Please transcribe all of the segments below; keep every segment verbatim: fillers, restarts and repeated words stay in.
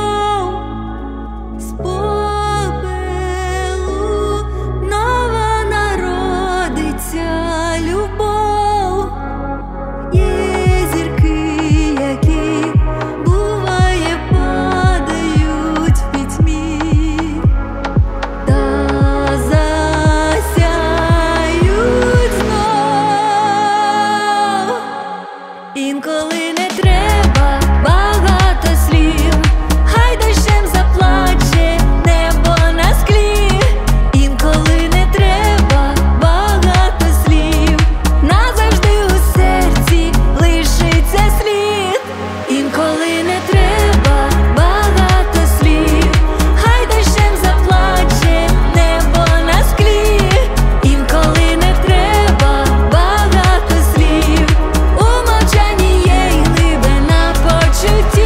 з попелу нова народиться любов. Є зірки, які буває падають в пітьмі, та засяють знов. Інколи не треба багато слів, хай дощем заплаче небо на склі. Інколи не треба багато слів, назавжди у серці лишиться слід. Інколи не треба багато слів, хай дощем заплаче небо на склі. Інколи не треба багато слів, у мовчанні є й глибина почуттів.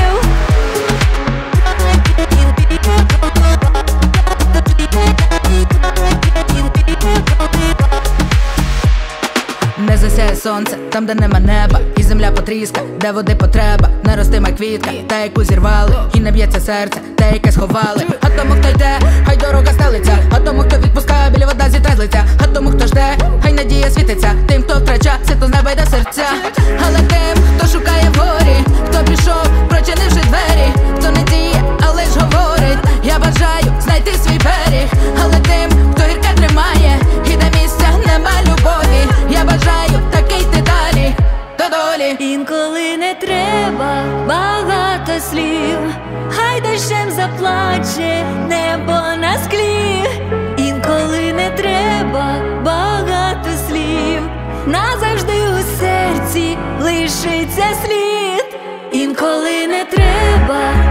Не засяє сонце там, де нема неба, і земля потріска, де води потреба. Не ростиме квітка, та яку зірвали, і не б'ється серце, те, яке сховали. А тому, хто йде, хай дорога стелиться, а тому, хто відпускає, білі вода зітре з лиця. А тому, хто жде, хай надія світиться, тим, хто втрача, світло з неба йде серця. Але тим, хто шукає вгорі, хто пішов, прочинивши двері, хто не діє, але ж говорить, я бажаю знайти свій берег. Але тим, хто гірке тримає, і де місця нема любові, я бажаю таки йти далі до долі. Інколи не треба багато слів, хай дощем заплаче небо на склі. Інколи не треба багато слів, назавжди у серці лишиться слід. Інколи не треба